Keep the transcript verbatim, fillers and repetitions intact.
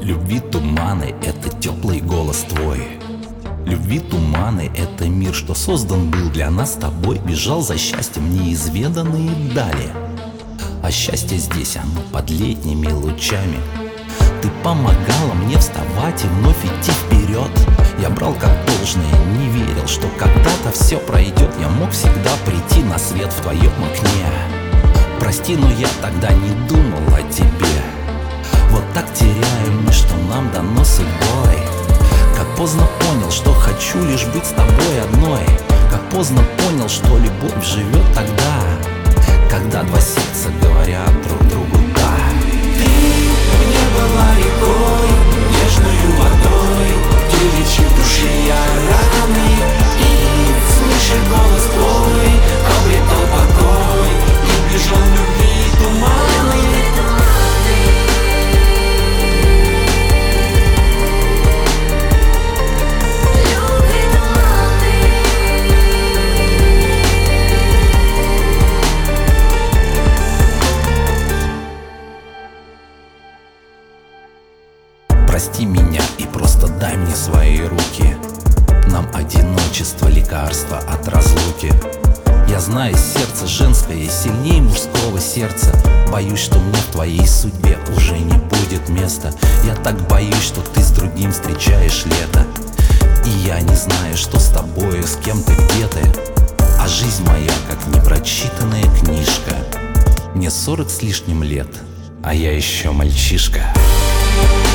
Любви туманы — это теплый голос твой. Любви туманы — это мир, что создан был для нас с тобой. Бежал за счастьем неизведанные дали. А счастье здесь, оно под летними лучами. Ты помогала мне вставать и вновь идти вперед. Я брал как должное, не верил, что когда-то все пройдет. Я мог всегда прийти на свет в твоем окне. Прости, но я тогда не думал о тебе. Вот так теряем мы, что нам дано судьбой. Как поздно понял, что хочу лишь быть с тобой одной. Как поздно понял, что любовь живет тогда, когда два сердца говорят друг другу «да». Ты мне была рекой, нежную водой, ты лечишь души я раны. И, слыша голос твой, обретал покой и бежал в любви туманы. Прости меня и просто дай мне свои руки. Нам одиночество, лекарство от разлуки. Я знаю, сердце женское сильнее мужского сердца. Боюсь, что мне в твоей судьбе уже не будет места. Я так боюсь, что ты с другим встречаешь лето. И я не знаю, что с тобою, с кем ты, где ты. А жизнь моя, как непрочитанная книжка. Мне сорок с лишним лет, а я еще мальчишка.